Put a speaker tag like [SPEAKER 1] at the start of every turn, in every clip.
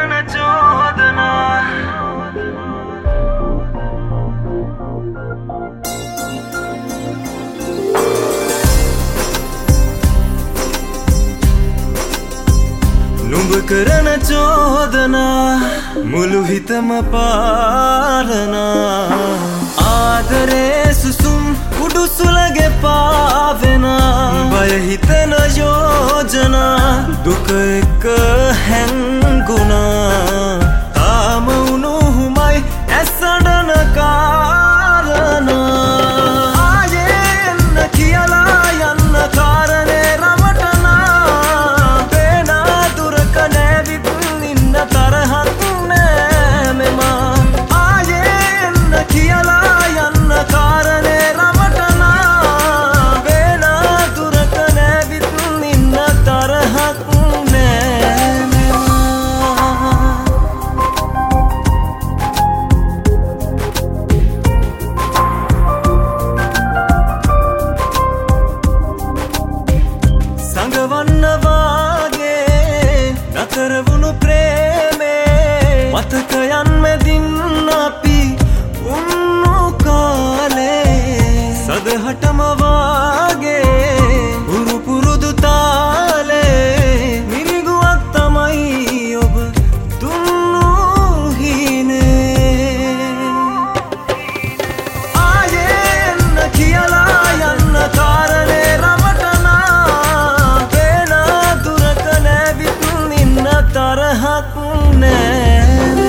[SPEAKER 1] කරන චෝදනා නුඹ කරන චෝදනා මුළු හිතම පාරනා ආදරේ සුසුම් උඩුසුලගේ පාවෙනා බය හිතන යෝජනා දුක එක්ක හැංගුණා තාම උණුහුමයි ඇසඩන කාරණා ආයේ එන්න කියලා යන්න කාරණේ රවටනා පේනා දුරක නැවිත් ඉන්න තරහක් නෑ මෙමා ආයේ එන්න කියලා යන්න කාරණේ රවටනා පේනා දුරක නැවිත් ඉන්න තරහක් කරවුණු ප්‍රේමේ මතකයන් මෙදින් අපි උන්නු කාලේ සදහටම වාගේ පුරු පුරුදු තාලේ මිරිගුවක් තමයි ඔබ දුන්නු හීනේ ආයේ එන්න කියලා යන්න කාරණේ රවටනා පේනා දුරක නැවිත් තරහක් නෑ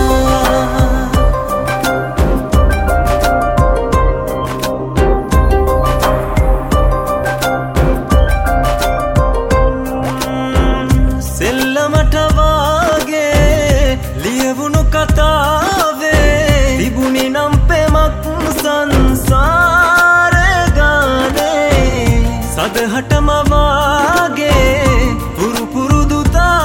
[SPEAKER 1] සෙල්ලමට වාගේ ලියවුණු කතාවේ තිබුණි නම් පෙමක් සංසාරේ ගානේ සදහටම වාගේ පුරු පුරුදු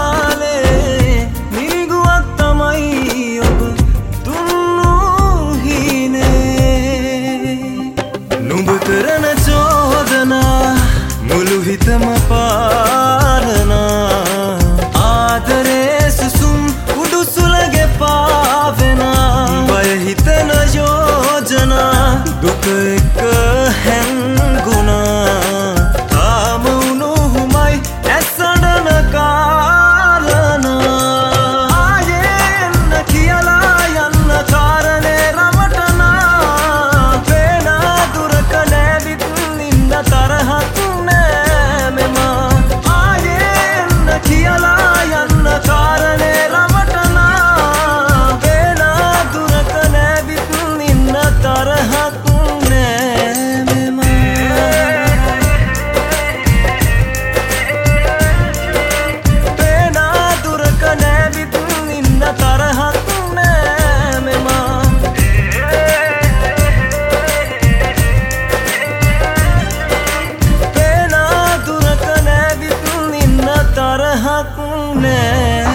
[SPEAKER 1] කරන චෝදනා මුළු හිතම පාරනා ආදරේ සුසුම් උඩුසුලගේ පාවෙනා බය හිතන යෝජනා දුක එක්ක හැංගුණා තාම උණුහුමයි ඇසඩන කාරණා ආයේ එන්න කියලා යන්න කාරණේ රවටනා පේනා දුරක නැවිත් ඉන්න තරහක් නෑ මෙමා ආයේ එන්න කියලා යන්න කාරණේ රවටනා පේනා දුරක නැවිත් ඉන්න තරහක් තරහක් නෑ